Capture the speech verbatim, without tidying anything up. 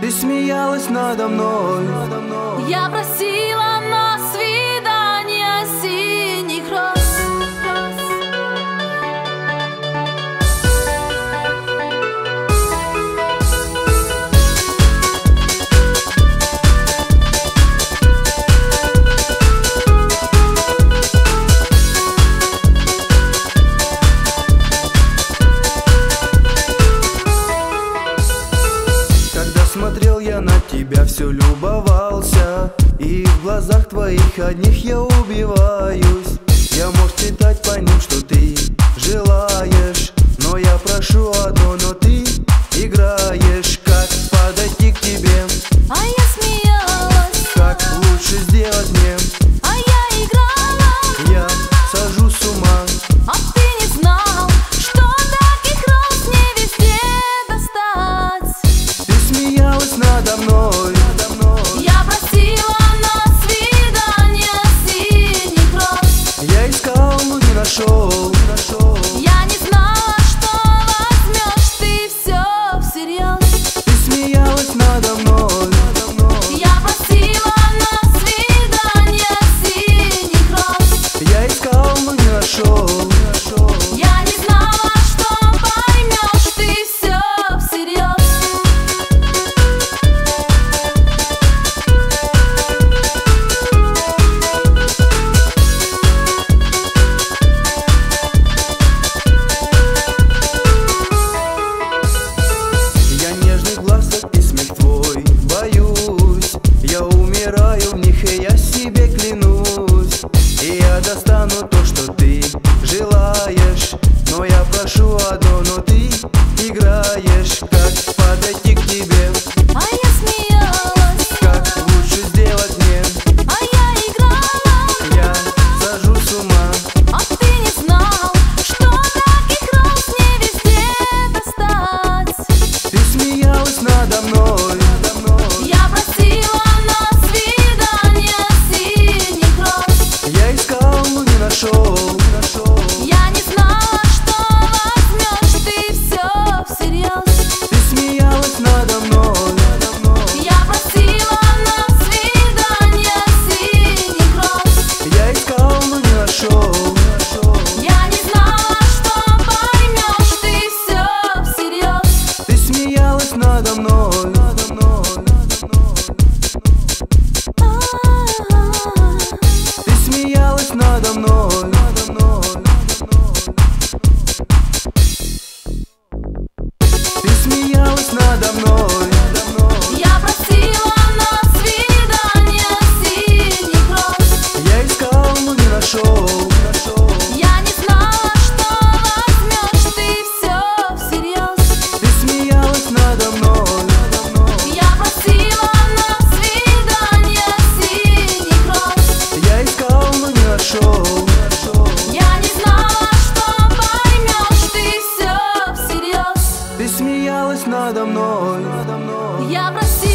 Ты смеялась надо мной. Я просила на свидание синих роз. Смотрел я на тебя, все любовался, и в глазах твоих одних я убиваюсь. Я мог читать по ним, что ты желаешь, но я прошу одно, но ты играешь. Как подойти к тебе? А я смеялась. Как лучше сделать мне? А я играла. Я сажу с ума. А ты не знал, что таких роз не везде достать. Ты смеялась надо мной. Я просила на свидание синих роз. Я искал, но не нашел. Я не знала, что возьмешь ты все всерьез. Ты смеялась надо мной. Я просила на свидание синих роз. Я искал, но не нашел. Я не знала, что поймешь ты все всерьез. Я нежных глазок и смех твой боюсь. Я умираю в них, и я себе клянусь. И я достану то, что ты желаешь, но я прошу одно, но ты играешь. Как подойти к тебе? А я смеялась. Как лучше сделать мне? А я играла. Я сажу с ума. А ты не знал, что таких роз не везде достать. Ты смеялась надо мной. Я просила на свидание синих роз. Я искал, но не нашел. Я не знала, что возьмешь ты все всерьез. Ты смеялась надо мной. Я просила на свидание синих роз. Я искал, но не нашел. Я не знала, что поймешь ты все всерьез. Ты смеялась надо мной. Ты смеялась надо мной. Ты смеялась надо мной. Я просила на свидание синих роз. Я искал, но не нашел. Я не знала, что возьмешь ты все всерьез. Ты смеялась надо мной. Я просила на свидание синих роз. Я искал, но не нашел. Я не знала, что поймешь ты все всерьез. Ты смеялась надо мной. Я просила